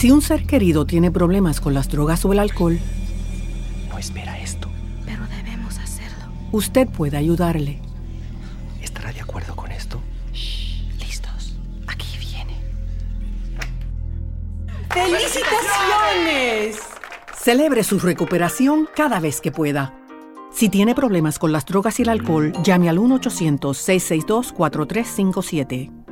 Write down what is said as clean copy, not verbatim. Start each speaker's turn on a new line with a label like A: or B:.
A: Si un ser querido tiene problemas con las drogas o el alcohol,
B: no espera esto.
C: Pero debemos hacerlo.
A: Usted puede ayudarle.
B: ¿Estará de acuerdo con esto?
C: Shh, listos. Aquí viene.
D: ¡Felicitaciones!
A: Celebre su recuperación cada vez que pueda. Si tiene problemas con las drogas y el alcohol, llame al 1-800-662-4357.